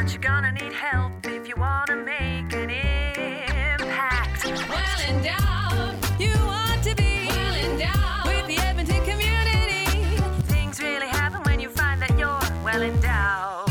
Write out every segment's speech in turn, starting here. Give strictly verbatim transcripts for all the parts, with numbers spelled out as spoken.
but you're gonna need help if you wanna make an impact. Well endowed, you want to be well endowed with the Edmonton community. Things really happen when you find that you're well endowed.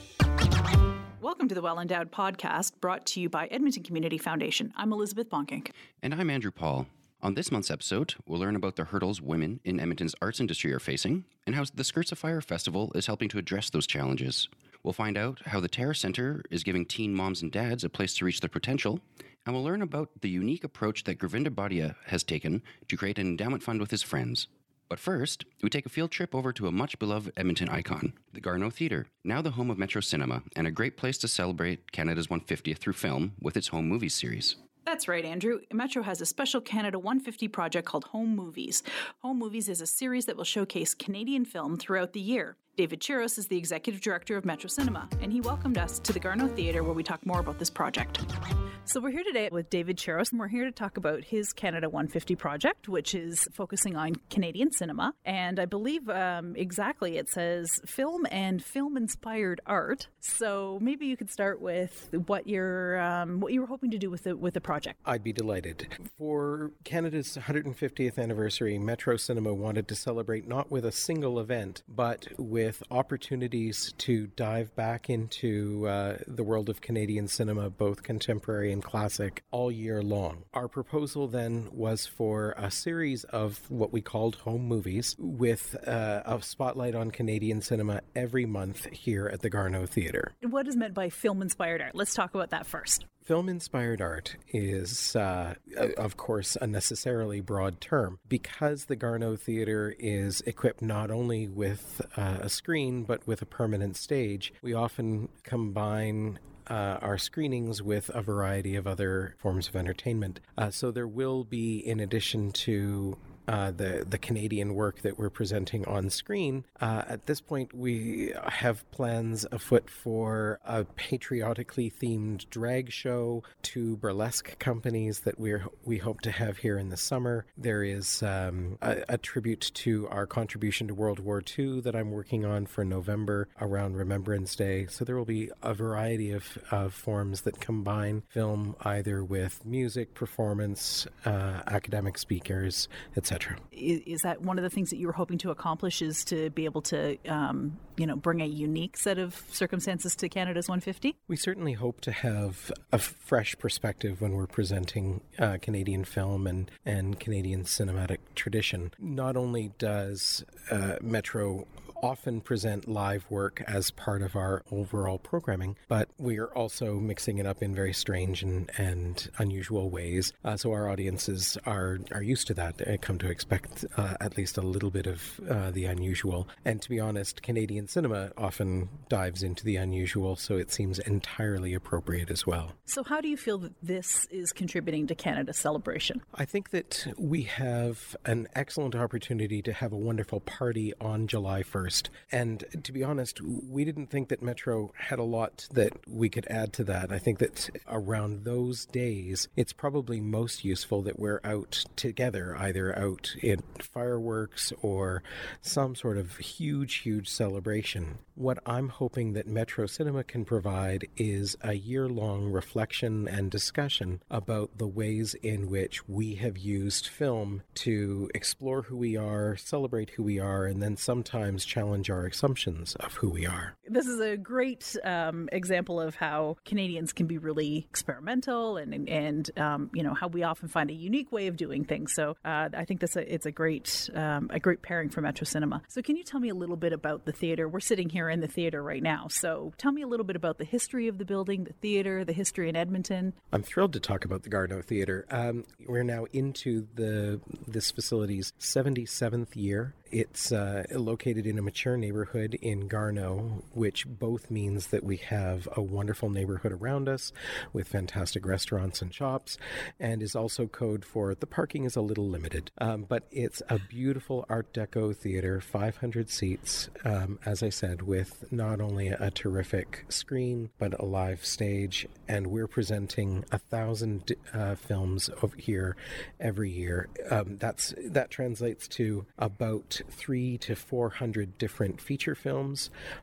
Welcome to the Well Endowed podcast, brought to you by Edmonton Community Foundation. I'm Elizabeth Bonkink. And I'm Andrew Paul. On this month's episode, we'll learn about the hurdles women in Edmonton's arts industry are facing and how the Skirts of Fire Festival is helping to address those challenges. We'll find out how the Terra Centre is giving teen moms and dads a place to reach their potential, and we'll learn about the unique approach that Gravinda Bhatia has taken to create an endowment fund with his friends. But first, we take a field trip over to a much-beloved Edmonton icon, the Garneau Theatre, now the home of Metro Cinema, and a great place to celebrate Canada's one hundred fiftieth through film with its Home Movies series. That's right, Andrew. Metro has a special Canada one hundred fifty project called Home Movies. Home Movies is a series that will showcase Canadian film throughout the year. David Chiros is the executive director of Metro Cinema, and he welcomed us to the Garneau Theatre where we talk more about this project. So we're here today with David Chiros, and we're here to talk about his Canada one hundred fifty project, which is focusing on Canadian cinema. And I believe um, exactly it says film and film-inspired art. So maybe you could start with what you're um, what you were hoping to do with the with the project. I'd be delighted. For Canada's one hundred fiftieth anniversary, Metro Cinema wanted to celebrate not with a single event, but with opportunities to dive back into uh, the world of Canadian cinema, both contemporary and classic, all year long. Our proposal then was for a series of what we called Home Movies with uh, a spotlight on Canadian cinema every month here at the Garneau Theatre. What is meant by film-inspired art? Let's talk about that first. Film-inspired art is, uh, of course, a necessarily broad term. Because the Garneau Theatre is equipped not only with uh, a screen, but with a permanent stage, we often combine Uh, our screenings with a variety of other forms of entertainment. Uh, so there will be, in addition to Uh, the the Canadian work that we're presenting on screen. Uh, at this point, we have plans afoot for a patriotically themed drag show, two burlesque companies that we we hope to have here in the summer. There is um, a, a tribute to our contribution to World War Two that I'm working on for November around Remembrance Day. So there will be a variety of, of forms that combine film either with music, performance, uh, academic speakers, et cetera. Is that one of the things that you were hoping to accomplish, is to be able to, um, you know, bring a unique set of circumstances to Canada's one hundred fifty? We certainly hope to have a fresh perspective when we're presenting uh, Canadian film and, and Canadian cinematic tradition. Not only does uh, Metro often present live work as part of our overall programming, but we are also mixing it up in very strange and, and unusual ways. Uh, so our audiences are, are used to that. They come to expect uh, at least a little bit of uh, the unusual. And to be honest, Canadian cinema often dives into the unusual, so it seems entirely appropriate as well. So how do you feel that this is contributing to Canada's celebration? I think that we have an excellent opportunity to have a wonderful party on July first. And to be honest, we didn't think that Metro had a lot that we could add to that. I think that around those days, it's probably most useful that we're out together, either out in fireworks or some sort of huge, huge celebration. What I'm hoping that Metro Cinema can provide is a year-long reflection and discussion about the ways in which we have used film to explore who we are, celebrate who we are, and then sometimes challenge our assumptions of who we are. This is a great um, example of how Canadians can be really experimental and, and um, you know, how we often find a unique way of doing things. So uh, I think that's a, it's a great um, a great pairing for Metro Cinema. So can you tell me a little bit about the theater? We're sitting here in the theater right now. So tell me a little bit about the history of the building, the theater, the history in Edmonton. I'm thrilled to talk about the Garneau Theatre. Um, we're now into the this facility's seventy-seventh year. It's uh, located in a mature neighborhood in Garneau, which both means that we have a wonderful neighborhood around us with fantastic restaurants and shops, and is also code for the parking is a little limited. Um, but it's a beautiful Art Deco theater, five hundred seats, um, as I said, with not only a terrific screen, but a live stage, and we're presenting a thousand uh, films over here every year. Um, that's that translates to about three to four hundred different feature films, a wide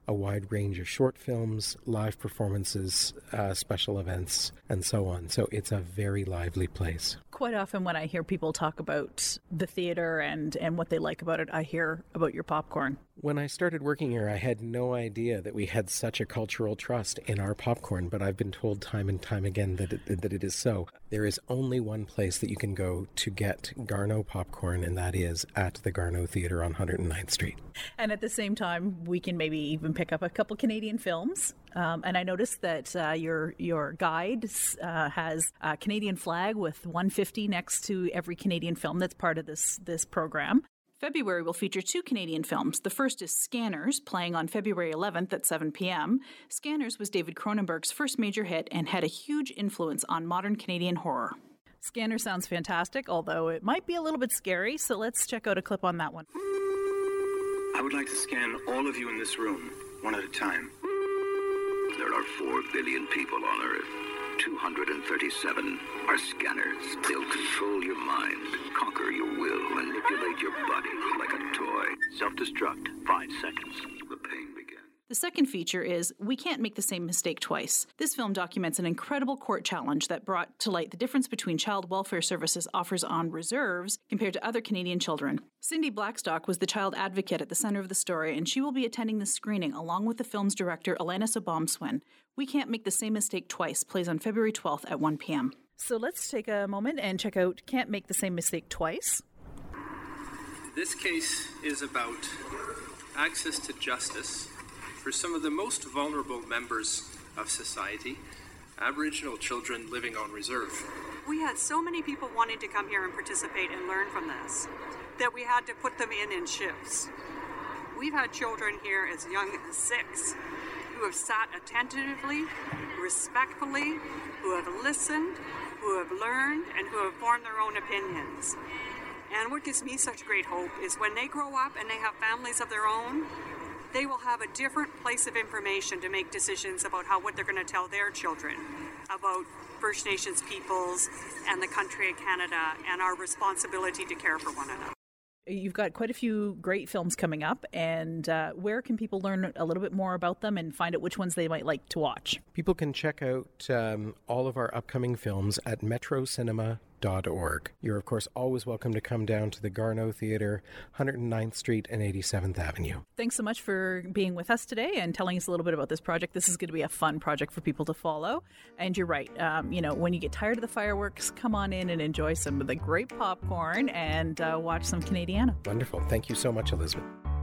wide range of short films, live performances, uh, special events, and so on. So it's a very lively place. Quite often when I hear people talk about the theater and, and what they like about it, I hear about your popcorn. When I started working here, I had no idea that we had such a cultural trust in our popcorn, but I've been told time and time again that it, that it is so. There is only one place that you can go to get Garneau popcorn, and that is at the Garneau Theatre on one hundred ninth Street. And at the same time, we can maybe even pick up a couple Canadian films. Um, and I noticed that uh, your your guide uh, has a Canadian flag with one fifty next to every Canadian film that's part of this this program. February will feature two Canadian films. The first is Scanners, playing on February eleventh at seven p.m. Scanners was David Cronenberg's first major hit and had a huge influence on modern Canadian horror. Scanners sounds fantastic, although it might be a little bit scary, so let's check out a clip on that one. I would like to scan all of you in this room, one at a time. There are four billion people on Earth. two hundred thirty-seven are scanners. They'll control your mind, conquer your will, manipulate your body like a toy. Self-destruct. Five seconds. The pain begins. The second feature is We Can't Make the Same Mistake Twice. This film documents an incredible court challenge that brought to light the difference between Child Welfare Services offers on reserves compared to other Canadian children. Cindy Blackstock was the child advocate at the center of the story, and she will be attending the screening along with the film's director, Alanis Obomsawin. We Can't Make the Same Mistake Twice plays on February twelfth at one p.m. So let's take a moment and check out Can't Make the Same Mistake Twice. This case is about access to justice for some of the most vulnerable members of society, Aboriginal children living on reserve. We had so many people wanting to come here and participate and learn from this that we had to put them in in shifts. We've had children here as young as six who have sat attentively, respectfully, who have listened, who have learned, and who have formed their own opinions. And what gives me such great hope is when they grow up and they have families of their own, they will have a different place of information to make decisions about how what they're going to tell their children about First Nations peoples and the country of Canada and our responsibility to care for one another. You've got quite a few great films coming up, and uh, where can people learn a little bit more about them and find out which ones they might like to watch? People can check out um, all of our upcoming films at metro cinema dot org. You're, of course, always welcome to come down to the Garneau Theatre, one hundred ninth Street and eighty-seventh Avenue. Thanks so much for being with us today and telling us a little bit about this project. This is going to be a fun project for people to follow. And you're right. Um, you know, when you get tired of the fireworks, come on in and enjoy some of the great popcorn and uh, watch some Canadiana. Wonderful. Thank you so much, Elizabeth.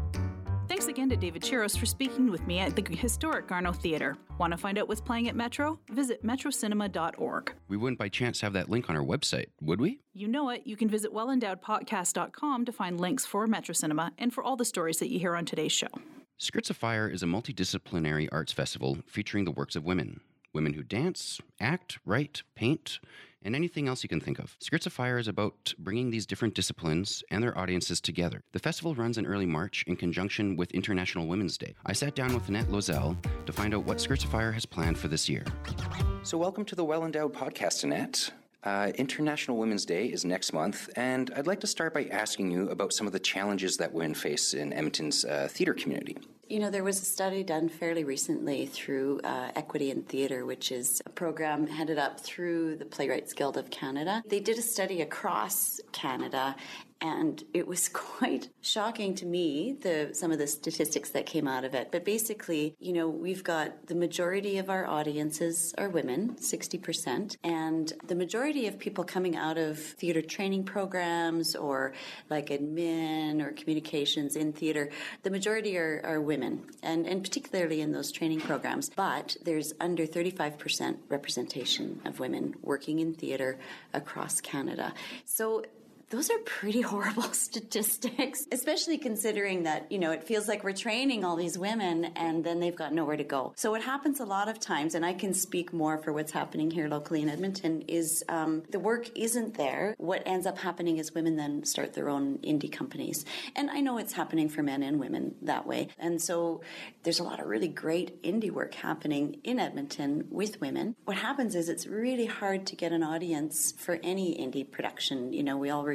Thanks again to David Chiros for speaking with me at the historic Garneau Theatre. Want to find out what's playing at Metro? Visit metro cinema dot org. We wouldn't by chance have that link on our website, would we? You know it. You can visit well endowed podcast dot com to find links for Metro Cinema and for all the stories that you hear on today's show. Skirts of Fire is a multidisciplinary arts festival featuring the works of women. Women who dance, act, write, paint, and anything else you can think of. Skirts of Fire is about bringing these different disciplines and their audiences together. The festival runs in early March in conjunction with International Women's Day. I sat down with Annette Lozelle to find out what Skirts of Fire has planned for this year. So welcome to the Well Endowed Podcast, Annette. Uh, International Women's Day is next month, and I'd like to start by asking you about some of the challenges that women face in Edmonton's uh, theatre community. You know, there was a study done fairly recently through uh, Equity in Theatre, which is a program headed up through the Playwrights Guild of Canada. They did a study across Canada, and it was quite shocking to me, the some of the statistics that came out of it. But basically, you know, we've got the majority of our audiences are women, sixty percent, and the majority of people coming out of theatre training programs or like admin or communications in theatre, the majority are, are women, and, and particularly in those training programs. But there's under thirty-five percent representation of women working in theatre across Canada. So those are pretty horrible statistics, especially considering that, you know, it feels like we're training all these women and then they've got nowhere to go. So what happens a lot of times, and I can speak more for what's happening here locally in Edmonton, is um, the work isn't there. What ends up happening is women then start their own indie companies. And I know it's happening for men and women that way. And so there's a lot of really great indie work happening in Edmonton with women. What happens is it's really hard to get an audience for any indie production. You know, we all re-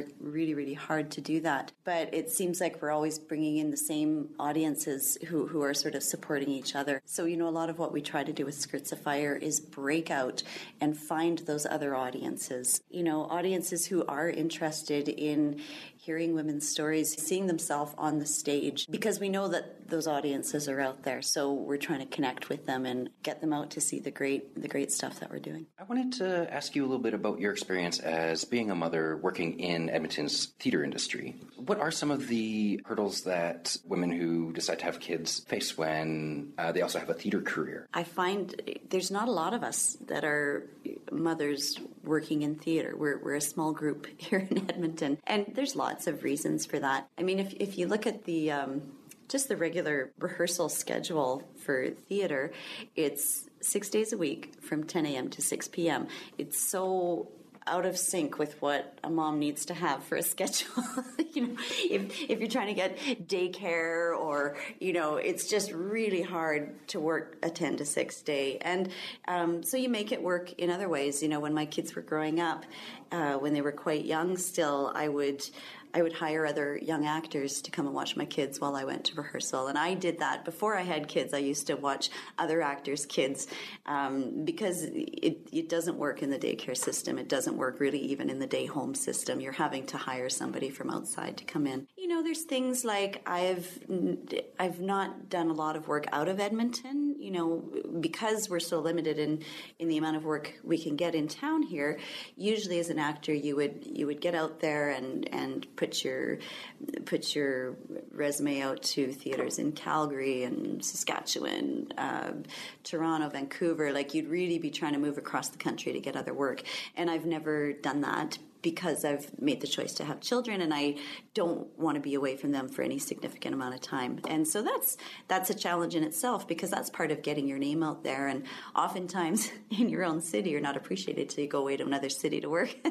work really, really hard to do that. But it seems like we're always bringing in the same audiences who, who are sort of supporting each other. So, you know, a lot of what we try to do with Skirts of Fire is break out and find those other audiences. You know, audiences who are interested in hearing women's stories, seeing themselves on the stage, because we know that those audiences are out there. So we're trying to connect with them and get them out to see the great, the great stuff that we're doing. I wanted to ask you a little bit about your experience as being a mother working in Edmonton's theatre industry. What are some of the hurdles that women who decide to have kids face when uh, they also have a theatre career? I find there's not a lot of us that are mothers working in theatre. We're, we're a small group here in Edmonton, and there's lots of reasons for that. I mean, if, if you look at the um, just the regular rehearsal schedule for theatre, it's six days a week from ten a.m. to six p.m. It's so out of sync with what a mom needs to have for a schedule. You know, if if you're trying to get daycare, or, you know, it's just really hard to work a ten to six day. And um, so you make it work in other ways. You know, when my kids were growing up, uh, when they were quite young still, I would I would hire other young actors to come and watch my kids while I went to rehearsal. And I did that before I had kids. I used to watch other actors' kids um, because it, it doesn't work in the daycare system. It doesn't work really even in the day home system. You're having to hire somebody from outside to come in. You know, there's things like I've I've not done a lot of work out of Edmonton, you know, because we're so limited in, in the amount of work we can get in town here. Usually as an actor, you would you would get out there and, and put your put your resume out to theaters in Calgary and Saskatchewan, uh, Toronto, Vancouver. Like, you'd really be trying to move across the country to get other work. And I've never done that because I've made the choice to have children, and I don't want to be away from them for any significant amount of time. And so that's that's a challenge in itself, because that's part of getting your name out there. And oftentimes in your own city, you're not appreciated till you go away to another city to work.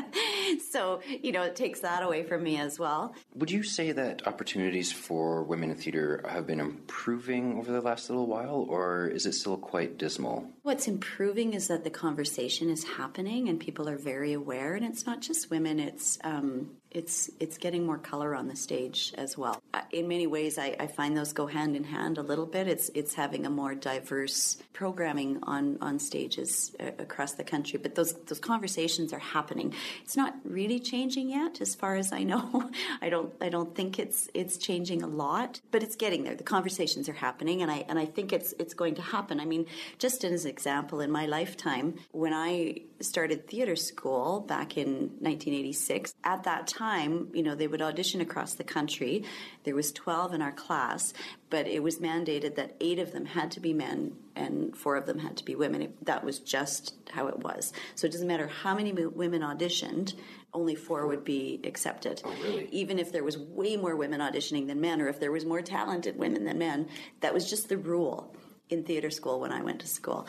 So, you know, it takes that away from me as well. Would you say that opportunities for women in theatre have been improving over the last little while, or is it still quite dismal? What's improving is that the conversation is happening and people are very aware, and it's not just women, it's um, it's it's getting more color on the stage as well. In many ways, I, I find those go hand in hand a little bit. It's it's having a more diverse programming on, on stages uh, across the country, but those those conversations are happening. It's not really changing yet, as far as I know. I don't I don't think it's it's changing a lot, but it's getting there. The conversations are happening, and I and I think it's it's going to happen. I mean, just as an example, in my lifetime, when I started theatre school back in nineteen eighty-six, at that time, you know, they would audition across the country. There was twelve in our class, but it was mandated that eight of them had to be men and four of them had to be women. It, that was just how it was. So it doesn't matter how many women auditioned, only four would be accepted. Oh, really? Even if there was way more women auditioning than men, or if there was more talented women than men, that was just the rule in theatre school when I went to school.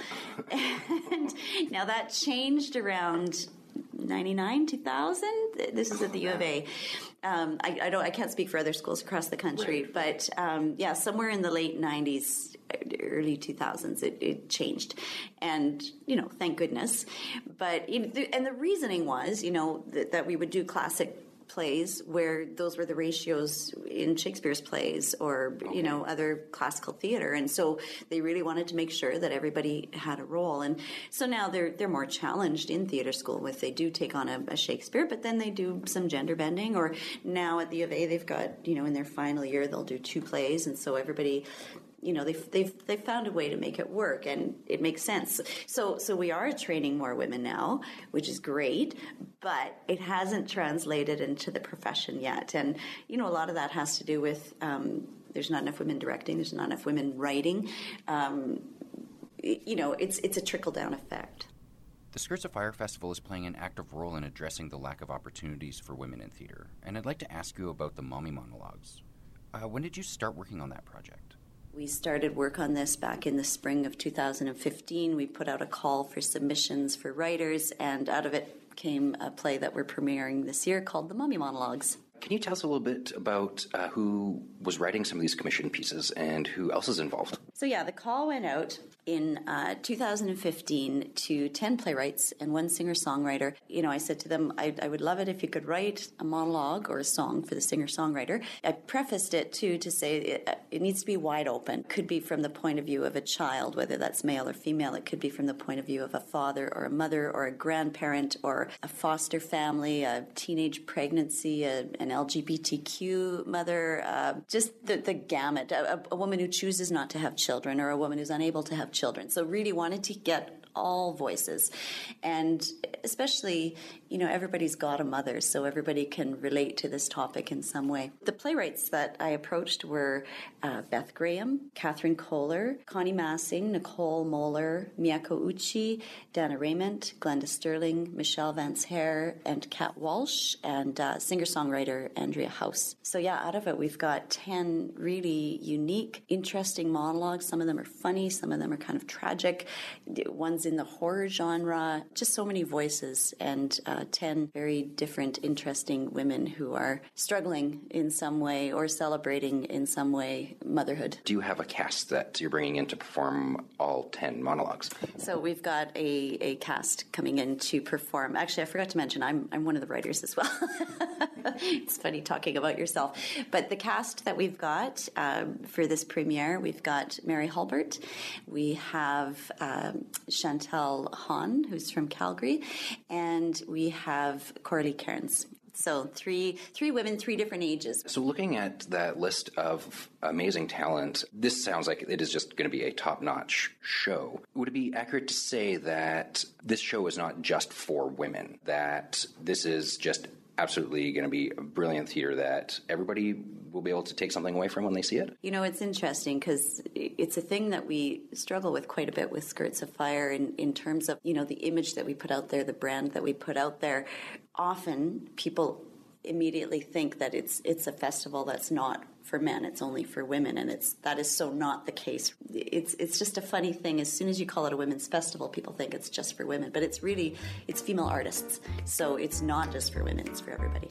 And now that changed around ninety-nine, two thousand. This is at the U of A. Um, I, I don't. I can't speak for other schools across the country, right. but um, yeah, somewhere in the late nineties, early two thousands, it, it changed, and you know, thank goodness. But and the reasoning was, you know, that, that we would do classic plays where those were the ratios in Shakespeare's plays, or okay. you know, other classical theater, and so they really wanted to make sure that everybody had a role. And so now they're they're more challenged in theater school with, they do take on a, a Shakespeare, but then they do some gender bending. Or now at the U of A, they've got, you know, in their final year they'll do two plays, and so everybody, you know, they've, they've, they've found a way to make it work, and it makes sense. So so we are training more women now, which is great, but it hasn't translated into the profession yet. And, you know, a lot of that has to do with um, there's not enough women directing, there's not enough women writing. Um, you know, it's it's a trickle-down effect. The Skirts of Fire Festival is playing an active role in addressing the lack of opportunities for women in theatre, and I'd like to ask you about the Mommy Monologues. Uh, when did you start working on that project? We started work on this back in the spring of two thousand fifteen. We put out a call for submissions for writers, and out of it came a play that we're premiering this year called The Mommy Monologues. Can you tell us a little bit about uh, who was writing some of these commissioned pieces and who else is involved? So yeah, the call went out in uh, two thousand fifteen to ten playwrights and one singer-songwriter. You know, I said to them, I, I would love it if you could write a monologue or a song for the singer-songwriter. I prefaced it, too, to say it, it needs to be wide open. It could be from the point of view of a child, whether that's male or female. It could be from the point of view of a father or a mother or a grandparent or a foster family, a teenage pregnancy, a, an L G B T Q mother, uh, just the, the gamut. A, a woman who chooses not to have children or a woman who's unable to have children. So really wanted to get all voices. And especially, you know, everybody's got a mother, so everybody can relate to this topic in some way. The playwrights that I approached were uh, Beth Graham, Catherine Kohler, Connie Massing, Nicole Moeller, Miyako Uchi, Dana Raymond, Glenda Sterling, Michelle Vance Hare, and Kat Walsh, and uh, singer-songwriter Andrea House. So yeah, out of it, we've got ten really unique, interesting monologues. Some of them are funny, some of them are kind of tragic. One's in the horror genre, just so many voices, and uh, ten very different, interesting women who are struggling in some way or celebrating in some way motherhood. Do you have a cast that you're bringing in to perform all ten monologues? So we've got a, a cast coming in to perform. Actually, I forgot to mention, I'm, I'm one of the writers as well. It's funny talking about yourself. But the cast that we've got um, for this premiere, we've got Mary Hulbert, we have um, Chantal Hahn, who's from Calgary, and we have Coralie Cairns. So three three women, three different ages. So looking at that list of amazing talent, this sounds like it is just going to be a top-notch show. Would it be accurate to say that this show is not just for women, that this is just absolutely going to be a brilliant theater that everybody will be able to take something away from when they see it? You know, it's interesting because it's a thing that we struggle with quite a bit with Skirts of Fire in, in terms of, you know, the image that we put out there, the brand that we put out there. Often people immediately think that it's it's a festival that's not for men, it's only for women, and it's that is so not the case. It's it's just a funny thing. As soon as you call it a women's festival, people think it's just for women, but it's really, it's female artists. So it's not just for women, it's for everybody.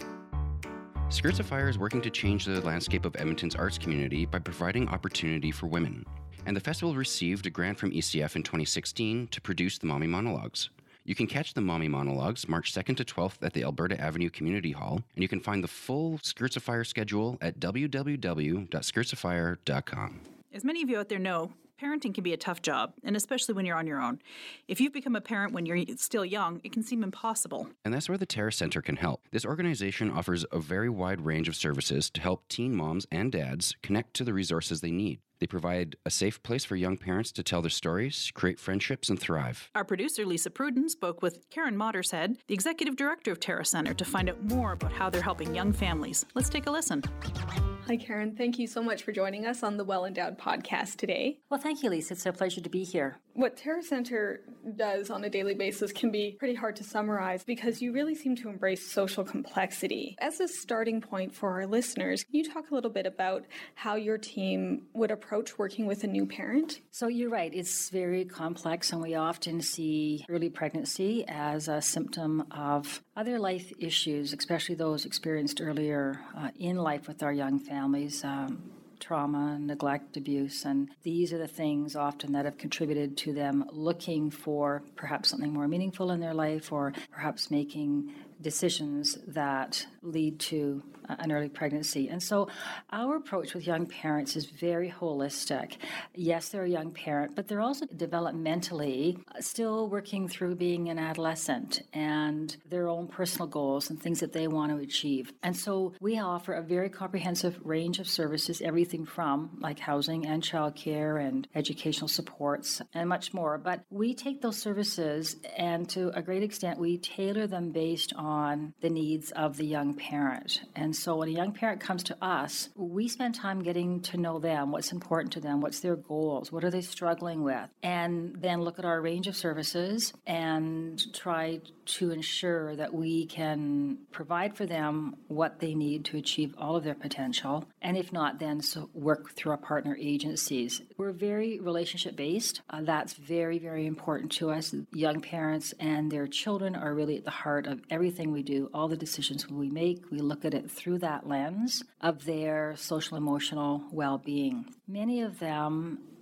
Skirts of Fire is working to change the landscape of Edmonton's arts community by providing opportunity for women. And the festival received a grant from E C F in twenty sixteen to produce the Mommy Monologues. You can catch the Mommy Monologues March second to twelfth at the Alberta Avenue Community Hall, and you can find the full Skirts of Fire schedule at w w w dot skirts of fire dot com. As many of you out there know, parenting can be a tough job, and especially when you're on your own. If you've become a parent when you're still young, it can seem impossible. And that's where the Terra Center can help. This organization offers a very wide range of services to help teen moms and dads connect to the resources they need. They provide a safe place for young parents to tell their stories, create friendships, and thrive. Our producer, Lisa Pruden, spoke with Karen Mottershead, the executive director of Terra Center, to find out more about how they're helping young families. Let's take a listen. Hi, Karen. Thank you so much for joining us on the Well Endowed podcast today. Well, thank you, Lisa. It's a pleasure to be here. What Terra Center does on a daily basis can be pretty hard to summarize because you really seem to embrace social complexity. As a starting point for our listeners, can you talk a little bit about how your team would approach working with a new parent? So you're right. It's very complex, and we often see early pregnancy as a symptom of other life issues, especially those experienced earlier uh, in life with our young families. Um, trauma, neglect, abuse, and these are the things often that have contributed to them looking for perhaps something more meaningful in their life, or perhaps making decisions that lead to an early pregnancy. And so our approach with young parents is very holistic. Yes, they're a young parent, but they're also developmentally still working through being an adolescent and their own personal goals and things that they want to achieve. And so we offer a very comprehensive range of services, everything from like housing and childcare and educational supports and much more. But we take those services and to a great extent we tailor them based on the needs of the young parent. And so when a young parent comes to us, we spend time getting to know them, what's important to them, what's their goals, what are they struggling with, and then look at our range of services and try to ensure that we can provide for them what they need to achieve all of their potential. And if not, then so work through our partner agencies. We're very relationship-based. Uh, that's very, very important to us. Young parents and their children are really at the heart of everything we do. All the decisions we make, we look at it through that lens of their social emotional well-being. Many of them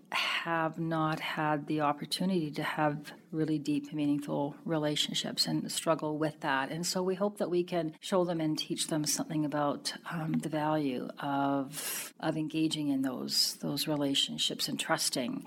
have not had the opportunity to have really deep, meaningful relationships and struggle with that. And so we hope that we can show them and teach them something about um, the value of of engaging in those those relationships and trusting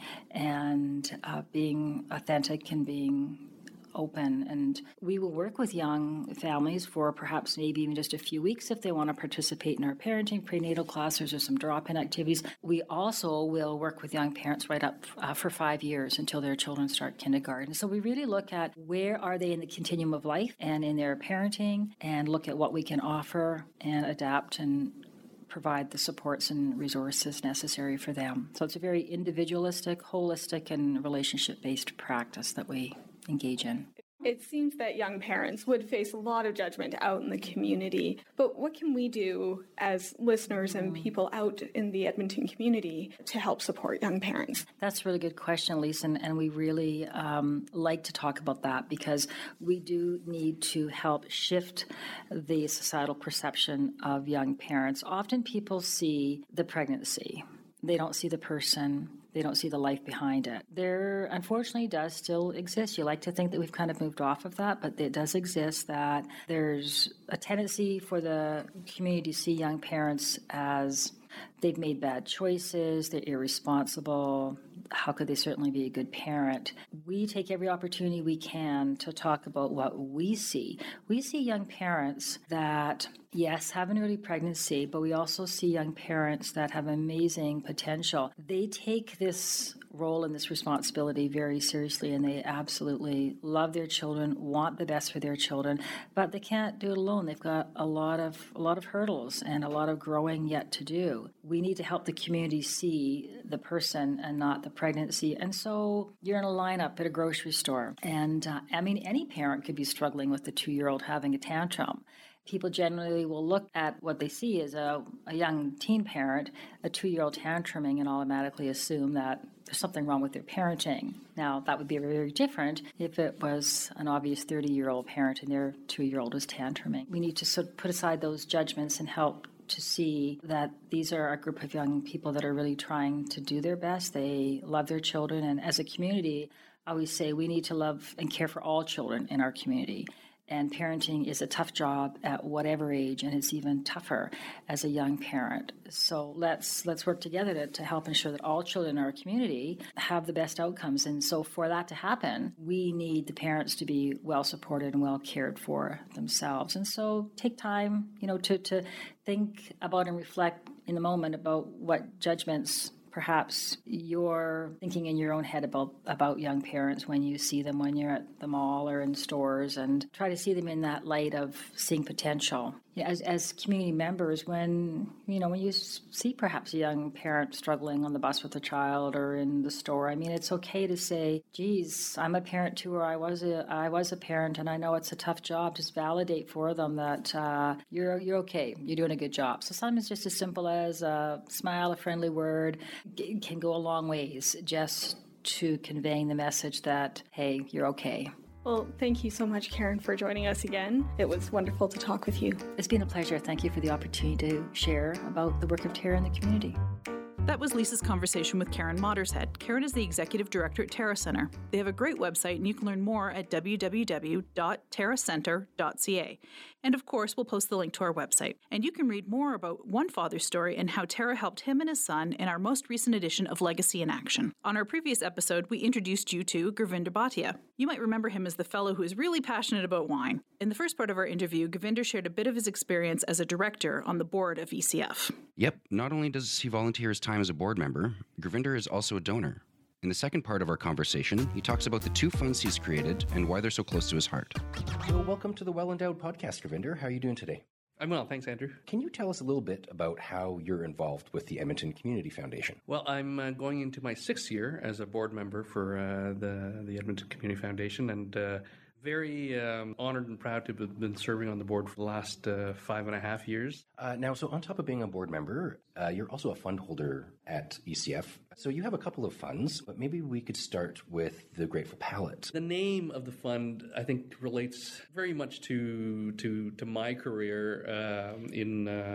and uh, being authentic and being open. And we will work with young families for perhaps maybe even just a few weeks if they want to participate in our parenting prenatal classes or some drop-in activities. We also will work with young parents right up uh, for five years until their children start kindergarten. So we really look at where are they in the continuum of life and in their parenting, and look at what we can offer and adapt and provide the supports and resources necessary for them. So it's a very individualistic, holistic, and relationship-based practice that we engage in. It seems that young parents would face a lot of judgment out in the community, but what can we do as listeners and people out in the Edmonton community to help support young parents? That's a really good question, Lisa, and we really um, like to talk about that because we do need to help shift the societal perception of young parents. Often people see the pregnancy. They don't see the person. They don't see the life behind it. There, unfortunately, does still exist. You like to think that we've kind of moved off of that, but it does exist that there's a tendency for the community to see young parents as they've made bad choices, they're irresponsible. How could they certainly be a good parent? We take every opportunity we can to talk about what we see. We see young parents that, yes, have an early pregnancy, but we also see young parents that have amazing potential. They take this role and this responsibility very seriously, and they absolutely love their children, want the best for their children, but they can't do it alone. They've got a lot of a lot of hurdles and a lot of growing yet to do. We need to help the community see the person and not the pregnancy. And so you're in a lineup at a grocery store, and uh, I mean, any parent could be struggling with the two-year-old having a tantrum. People generally will look at what they see as a, a young teen parent, a two-year-old tantruming, and automatically assume that there's something wrong with their parenting. Now, that would be very different if it was an obvious thirty-year-old parent and their two-year-old was tantruming. We need to sort of put aside those judgments and help to see that these are a group of young people that are really trying to do their best. They love their children, and as a community, I always say we need to love and care for all children in our community. And parenting is a tough job at whatever age, and it's even tougher as a young parent. So let's let's work together to, to help ensure that all children in our community have the best outcomes. And so for that to happen, we need the parents to be well supported and well cared for themselves. And so take time, you know, to, to think about and reflect in the moment about what judgments perhaps you're thinking in your own head about, about young parents when you see them when you're at the mall or in stores, and try to see them in that light of seeing potential. Yeah, as, as community members, when, you know, when you see perhaps a young parent struggling on the bus with a child or in the store, I mean, it's okay to say, geez, I'm a parent too, or I was a, I was a parent, and I know it's a tough job. Just validate for them that uh, you're, you're okay, you're doing a good job. So sometimes just as simple as a smile, a friendly word can go a long ways just to conveying the message that, hey, you're okay. Well, thank you so much, Karen, for joining us again. It was wonderful to talk with you. It's been a pleasure. Thank you for the opportunity to share about the work of Tara in the community. That was Lisa's conversation with Karen Mottershead. Karen is the Executive Director at Tara Centre. They have a great website, and you can learn more at w w w dot tara centre dot c a. And of course, we'll post the link to our website. And you can read more about one father's story and how Tara helped him and his son in our most recent edition of Legacy in Action. On our previous episode, we introduced you to Gurvinder Bhatia. You might remember him as the fellow who is really passionate about wine. In the first part of our interview, Gurvinder shared a bit of his experience as a director on the board of E C F. Yep, not only does he volunteer his time as a board member, Gurvinder is also a donor. In the second part of our conversation, he talks about the two funds he's created and why they're so close to his heart. So welcome to the Well Endowed Podcast, Gurvinder. How are you doing today? I'm well, thanks, Andrew. Can you tell us a little bit about how you're involved with the Edmonton Community Foundation? Well, I'm uh, going into my sixth year as a board member for uh, the, the Edmonton Community Foundation, and uh, very um, honored and proud to have been serving on the board for the last uh, five and a half years. Uh, now, so on top of being a board member, uh, you're also a fund holder at E C F. So you have a couple of funds, but maybe we could start with the Grateful Palate. The name of the fund, I think, relates very much to to, to my career um, in uh,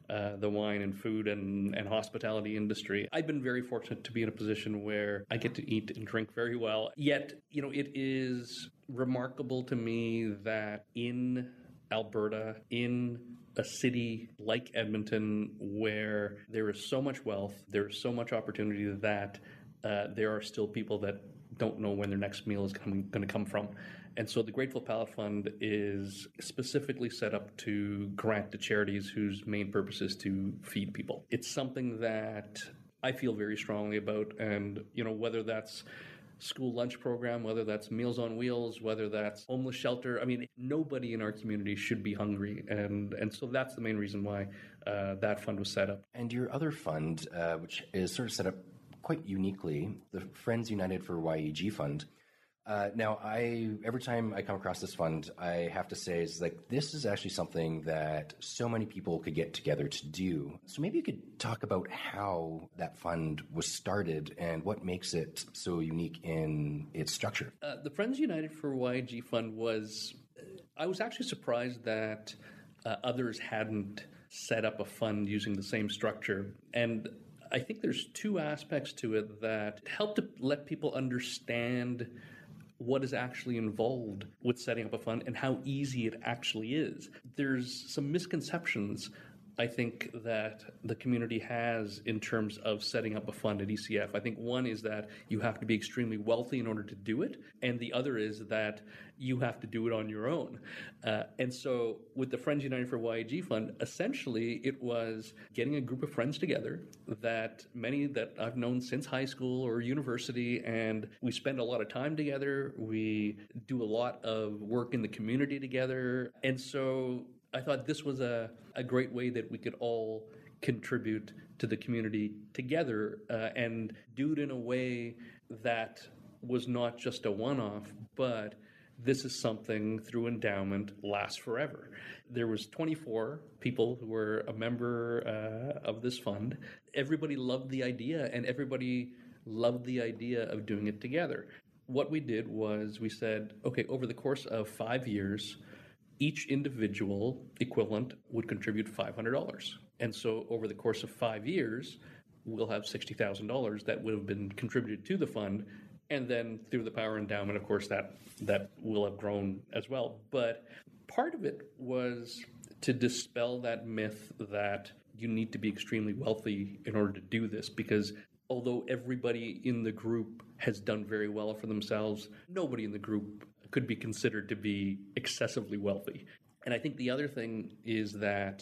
uh, the wine and food and, and hospitality industry. I've been very fortunate to be in a position where I get to eat and drink very well. Yet, you know, it is remarkable to me that in Alberta, in a city like Edmonton, where there is so much wealth, there is so much opportunity, that uh, there are still people that don't know when their next meal is going to come from. And so the Grateful Palate Fund is specifically set up to grant to charities whose main purpose is to feed people. It's something that I feel very strongly about, and, you know, whether that's school lunch program, whether that's Meals on Wheels, whether that's homeless shelter. I mean, nobody in our community should be hungry. And, and so that's the main reason why uh, that fund was set up. And your other fund, uh, which is sort of set up quite uniquely, the Friends United for Y E G Fund. Uh, now, I every time I come across this fund, I have to say is like this is actually something that so many people could get together to do. So maybe you could talk about how that fund was started and what makes it so unique in its structure. Uh, the Friends United for Y E G Fund was, I was actually surprised that uh, others hadn't set up a fund using the same structure. And I think there's two aspects to it that help to let people understand what is actually involved with setting up a fund and how easy it actually is. There's some misconceptions, I think, that the community has in terms of setting up a fund at E C F. I think one is that you have to be extremely wealthy in order to do it, and the other is that you have to do it on your own. Uh, and so with the Friends United for Y E G Fund, essentially it was getting a group of friends together, that many that I've known since high school or university, and we spend a lot of time together. We do a lot of work in the community together. And so I thought this was a, a great way that we could all contribute to the community together uh, and do it in a way that was not just a one-off, but this is something through endowment lasts forever. There was twenty-four people who were a member uh, of this fund. Everybody loved the idea, and everybody loved the idea of doing it together. What we did was we said, okay, over the course of five years, each individual equivalent would contribute five hundred dollars. And so over the course of five years, we'll have sixty thousand dollars that would have been contributed to the fund. And then through the Power Endowment, of course, that, that will have grown as well. But part of it was to dispel that myth that you need to be extremely wealthy in order to do this, because although everybody in the group has done very well for themselves, nobody in the group could be considered to be excessively wealthy. And I think the other thing is that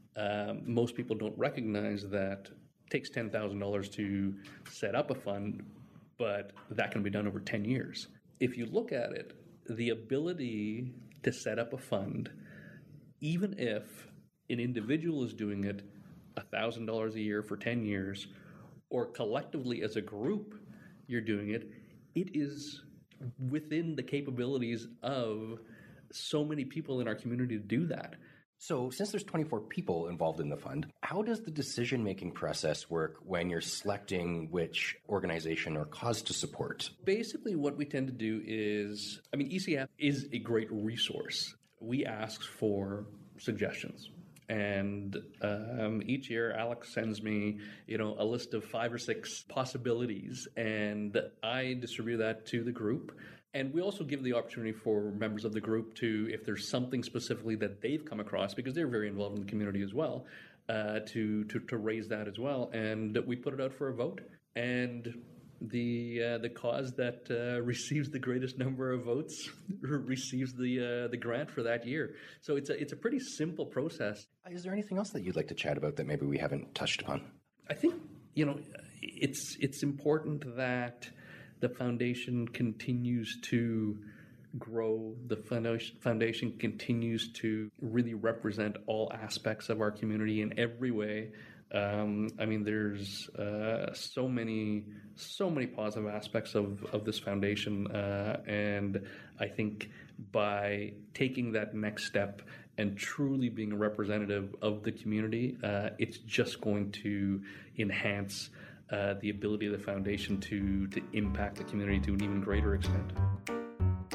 um, most people don't recognize that it takes ten thousand dollars to set up a fund, but that can be done over ten years. If you look at it, the ability to set up a fund, even if an individual is doing it one thousand dollars a year for ten years, or collectively as a group you're doing it, it is within the capabilities of so many people in our community to do that. So since there's twenty-four people involved in the fund, how does the decision-making process work when you're selecting which organization or cause to support? Basically, what we tend to do is, I mean, E C F is a great resource. We ask for suggestions. And um, each year, Alex sends me, you know, a list of five or six possibilities, and I distribute that to the group. And we also give the opportunity for members of the group to, if there's something specifically that they've come across, because they're very involved in the community as well, uh, to, to to raise that as well. And we put it out for a vote. And the uh, the cause that uh, receives the greatest number of votes receives the uh, the grant for that year. So it's a it's a pretty simple process. Is there anything else that you'd like to chat about that maybe we haven't touched upon? I think, you know, it's it's important that the foundation continues to grow. The foundation continues to really represent all aspects of our community in every way. Um, I mean, there's uh, so many, so many positive aspects of, of this foundation, uh, and I think by taking that next step and truly being a representative of the community, uh, it's just going to enhance uh, the ability of the foundation to to impact the community to an even greater extent.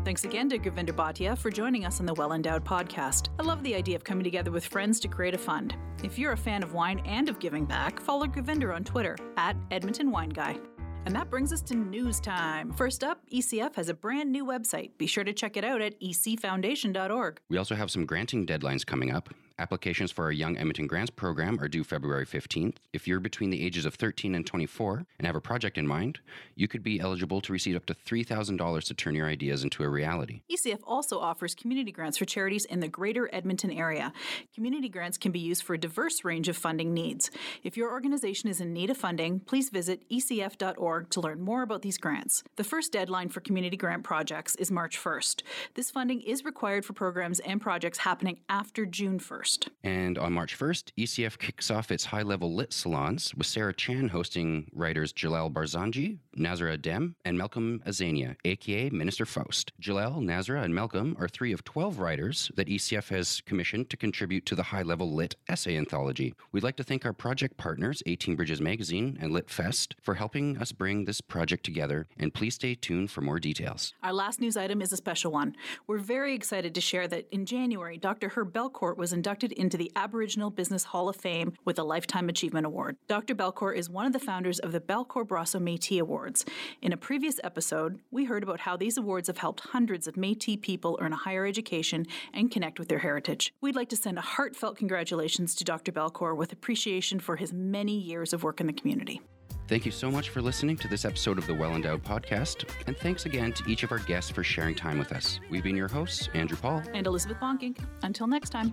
Thanks again to Gurvinder Bhatia for joining us on the Well Endowed podcast. I love the idea of coming together with friends to create a fund. If you're a fan of wine and of giving back, follow Gurvinder on Twitter at Edmonton Wine Guy. And that brings us to news time. First up, E C F has a brand new website. Be sure to check it out at e c foundation dot org. We also have some granting deadlines coming up. Applications for our Young Edmonton Grants program are due February fifteenth. If you're between the ages of thirteen and twenty-four and have a project in mind, you could be eligible to receive up to three thousand dollars to turn your ideas into a reality. E C F also offers community grants for charities in the greater Edmonton area. Community grants can be used for a diverse range of funding needs. If your organization is in need of funding, please visit e c f dot org to learn more about these grants. The first deadline for community grant projects is March first. This funding is required for programs and projects happening after June first. And on March first, E C F kicks off its high-level lit salons with Sarah Chan hosting writers Jalal Barzanji, Nazra Adem, and Malcolm Azania, aka Minister Faust. Jalal, Nazra, and Malcolm are three of twelve writers that E C F has commissioned to contribute to the high-level lit essay anthology. We'd like to thank our project partners, eighteen Bridges Magazine and Lit Fest, for helping us bring this project together, and please stay tuned for more details. Our last news item is a special one. We're very excited to share that in January, Doctor Herb Belcourt was inducted into the Aboriginal Business Hall of Fame with a Lifetime Achievement Award. Doctor Belcourt is one of the founders of the Belcourt Brasso Métis Awards. In a previous episode, we heard about how these awards have helped hundreds of Métis people earn a higher education and connect with their heritage. We'd like to send a heartfelt congratulations to Doctor Belcourt with appreciation for his many years of work in the community. Thank you so much for listening to this episode of the Well Endowed podcast, and thanks again to each of our guests for sharing time with us. We've been your hosts, Andrew Paul and Elizabeth Bonkink. Until next time.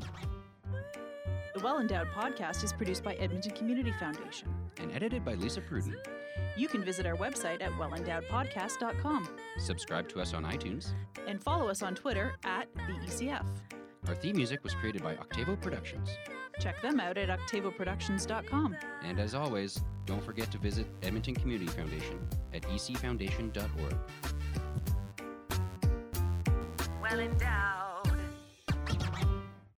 The Well Endowed podcast is produced by Edmonton Community Foundation and edited by Lisa Pruden. You can visit our website at well endowed podcast dot com. Subscribe to us on iTunes. And follow us on Twitter at the E C F. Our theme music was created by Octavo Productions. Check them out at octavo productions dot com. And as always, don't forget to visit Edmonton Community Foundation at e c foundation dot org. Well endowed.